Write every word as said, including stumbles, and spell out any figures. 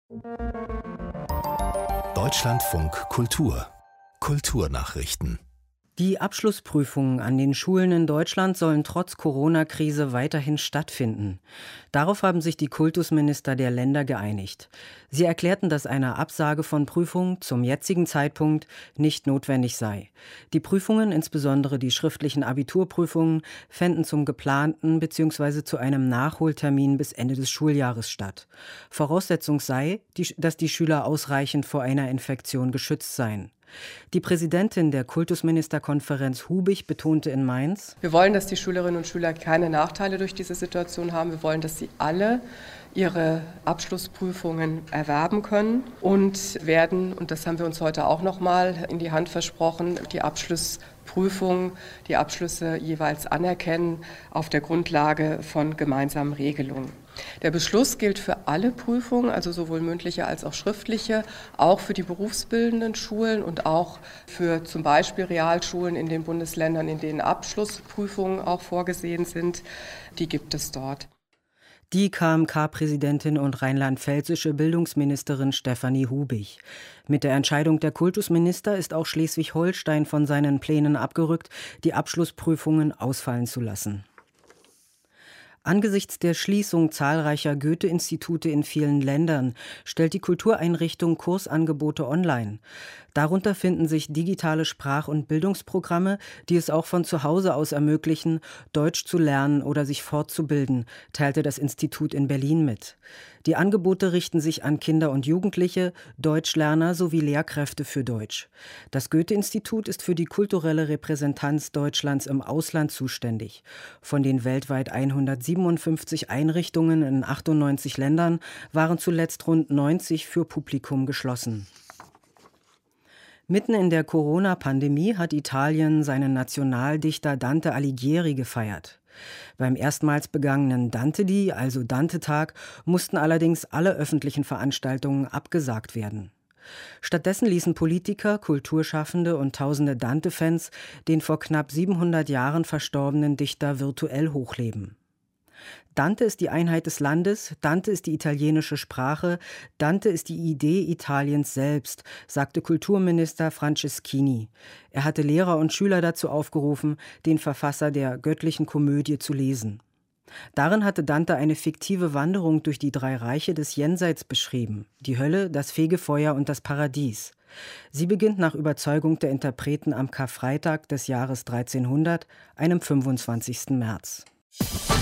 Deutschlandfunk Kultur Kulturnachrichten. Die Abschlussprüfungen an den Schulen in Deutschland sollen trotz Corona-Krise weiterhin stattfinden. Darauf haben sich die Kultusminister der Länder geeinigt. Sie erklärten, dass eine Absage von Prüfungen zum jetzigen Zeitpunkt nicht notwendig sei. Die Prüfungen, insbesondere die schriftlichen Abiturprüfungen, fänden zum geplanten bzw. zu einem Nachholtermin bis Ende des Schuljahres statt. Voraussetzung sei, dass die Schüler ausreichend vor einer Infektion geschützt seien. Die Präsidentin der Kultusministerkonferenz Hubich betonte in Mainz: Wir wollen, dass die Schülerinnen und Schüler keine Nachteile durch diese Situation haben. Wir wollen, dass sie alle ihre Abschlussprüfungen erwerben können und werden, und das haben wir uns heute auch noch mal in die Hand versprochen, die Abschlussprüfungen, die Abschlüsse jeweils anerkennen auf der Grundlage von gemeinsamen Regelungen. Der Beschluss gilt für alle Prüfungen, also sowohl mündliche als auch schriftliche, auch für die berufsbildenden Schulen und auch für zum Beispiel Realschulen in den Bundesländern, in denen Abschlussprüfungen auch vorgesehen sind. Die gibt es dort. Die K M K-Präsidentin und rheinland-pfälzische Bildungsministerin Stefanie Hubich. Mit der Entscheidung der Kultusminister ist auch Schleswig-Holstein von seinen Plänen abgerückt, die Abschlussprüfungen ausfallen zu lassen. Angesichts der Schließung zahlreicher Goethe-Institute in vielen Ländern stellt die Kultureinrichtung Kursangebote online. Darunter finden sich digitale Sprach- und Bildungsprogramme, die es auch von zu Hause aus ermöglichen, Deutsch zu lernen oder sich fortzubilden, teilte das Institut in Berlin mit. Die Angebote richten sich an Kinder und Jugendliche, Deutschlerner sowie Lehrkräfte für Deutsch. Das Goethe-Institut ist für die kulturelle Repräsentanz Deutschlands im Ausland zuständig. Von den weltweit hundertsiebenundfünfzig Einrichtungen in achtundneunzig Ländern waren zuletzt rund neunzig für Publikum geschlossen. Mitten in der Corona-Pandemie hat Italien seinen Nationaldichter Dante Alighieri gefeiert. Beim erstmals begangenen Dante-Dì, also Dante-Tag, mussten allerdings alle öffentlichen Veranstaltungen abgesagt werden. Stattdessen ließen Politiker, Kulturschaffende und tausende Dante-Fans den vor knapp siebenhundert Jahren verstorbenen Dichter virtuell hochleben. Dante ist die Einheit des Landes, Dante ist die italienische Sprache, Dante ist die Idee Italiens selbst, sagte Kulturminister Franceschini. Er hatte Lehrer und Schüler dazu aufgerufen, den Verfasser der Göttlichen Komödie zu lesen. Darin hatte Dante eine fiktive Wanderung durch die drei Reiche des Jenseits beschrieben: die Hölle, das Fegefeuer und das Paradies. Sie beginnt nach Überzeugung der Interpreten am Karfreitag des Jahres dreizehnhundert, einem fünfundzwanzigsten März.